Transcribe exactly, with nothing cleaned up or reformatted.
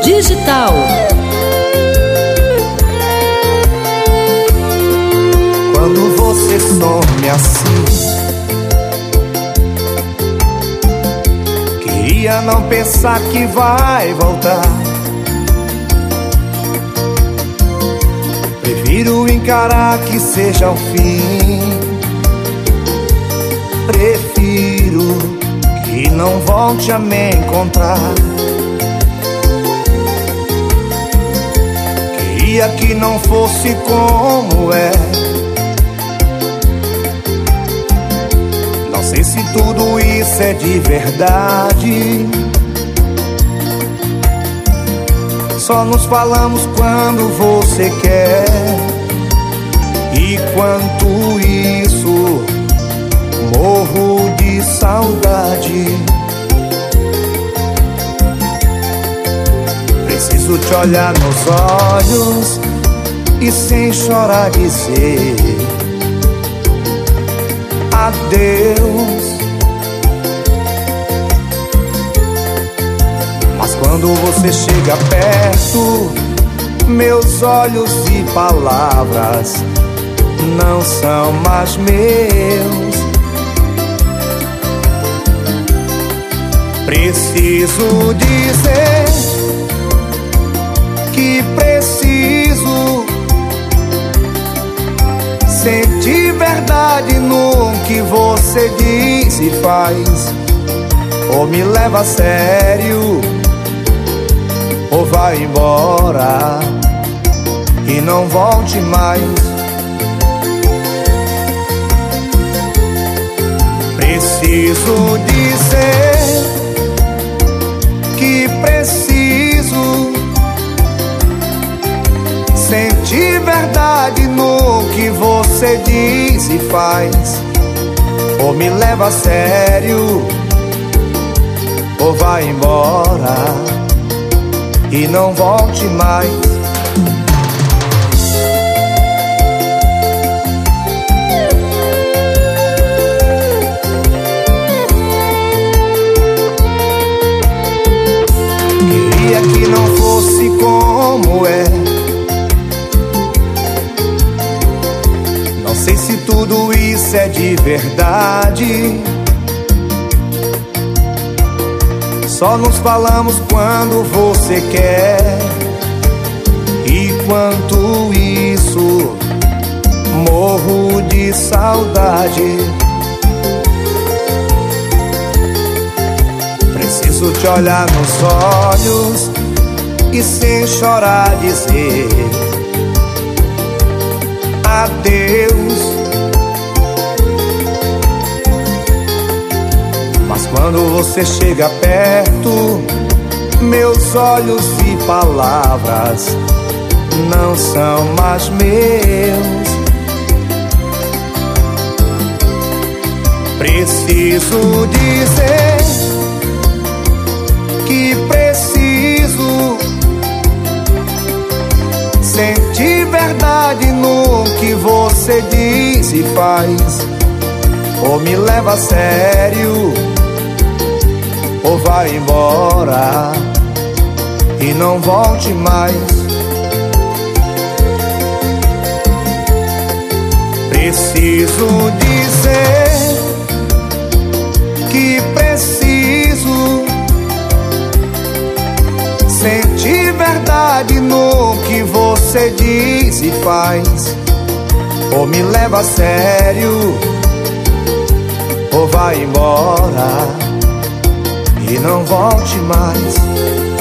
Digital. Quando você some assim, queria não pensar que vai voltar. Prefiro encarar que seja o fim. Prefiro que não volte a me encontrar. Queria que não fosse como é. Não sei se tudo isso é de verdade. Só nos falamos quando você quer. E quanto isso, morro de saudade. Preciso te olhar nos olhos e sem chorar dizer adeus. Mas quando você chega perto, meus olhos e palavras não são mais meus. Preciso dizer que preciso sentir verdade no que você diz e faz. Ou me leva a sério, ou vai embora e não volte mais. Preciso dizer que preciso sentir verdade no que você diz e faz. Ou me leva a sério, ou vai embora e não volte mais. Queria que não fosse como é. Não sei se tudo isso é de verdade. Só nos falamos quando você quer. E quanto isso, morro de saudade. Preciso te olhar nos olhos e sem chorar dizer adeus. Mas quando você chega perto, meus olhos e palavras não são mais meus. Preciso dizer que preciso sentir verdade no que você diz e faz. Ou me leva a sério, ou vai embora e não volte mais. Preciso dizer que preciso sentir verdade no que você diz e faz. Ou me leva a sério, ou vai embora e não volte mais.